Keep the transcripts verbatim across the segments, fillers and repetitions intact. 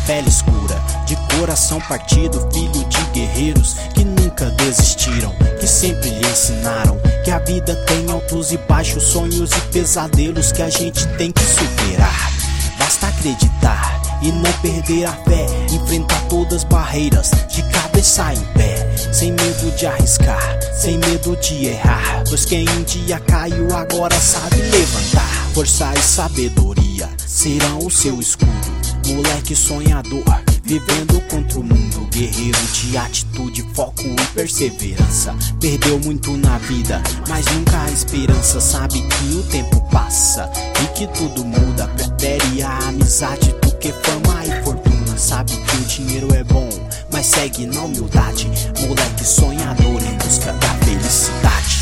pele escura, de coração partido, filho de guerreiros que nunca desistiram, que sempre lhe ensinaram que a vida tem altos e baixos, sonhos e pesadelos que a gente tem que superar. Basta acreditar e não perder a fé, enfrentar todas as barreiras de cabeça em pé, sem medo de arriscar, sem medo de errar, pois quem um dia caiu agora sabe levantar. Força e sabedoria serão o seu escudo, moleque sonhador, vivendo contra o mundo, guerreiro de atitude, foco e perseverança. Perdeu muito na vida, mas nunca a esperança. Sabe que o tempo passa e que tudo muda, prefere a amizade do que fama e fortuna. Sabe que o dinheiro é bom, mas segue na humildade, moleque sonhador em busca da felicidade.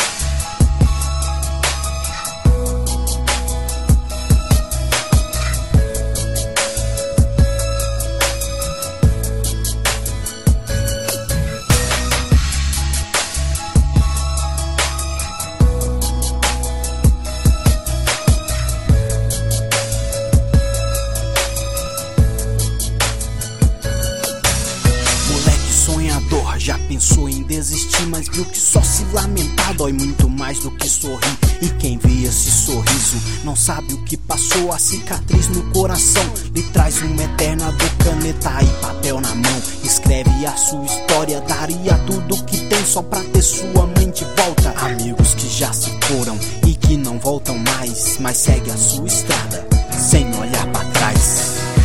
Já pensou em desistir, mas viu que só se lamentar dói muito mais do que sorrir. E quem vê esse sorriso não sabe o que passou. A cicatriz no coração lhe traz uma eterna dor. Caneta e papel na mão, escreve a sua história. Daria tudo que tem só pra ter sua mãe de volta. Amigos que já se foram e que não voltam mais, mas segue a sua estrada sem olhar pra trás.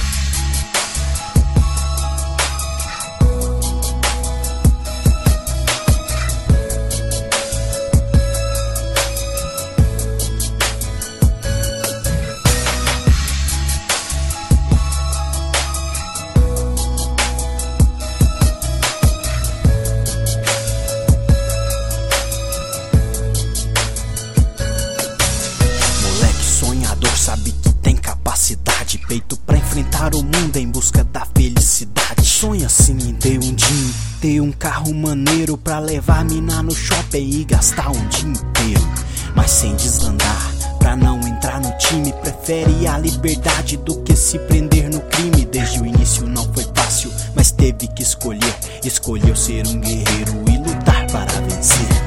Sabe que tem capacidade, peito pra enfrentar o mundo em busca da felicidade. Sonha sim em ter um din, ter um carro maneiro pra levar a mina no shopping e gastar um dia inteiro, mas sem desandar, pra não entrar no time. Prefere a liberdade do que se prender no crime. Desde o início não foi fácil, mas teve que escolher. Escolheu ser um guerreiro e lutar para vencer.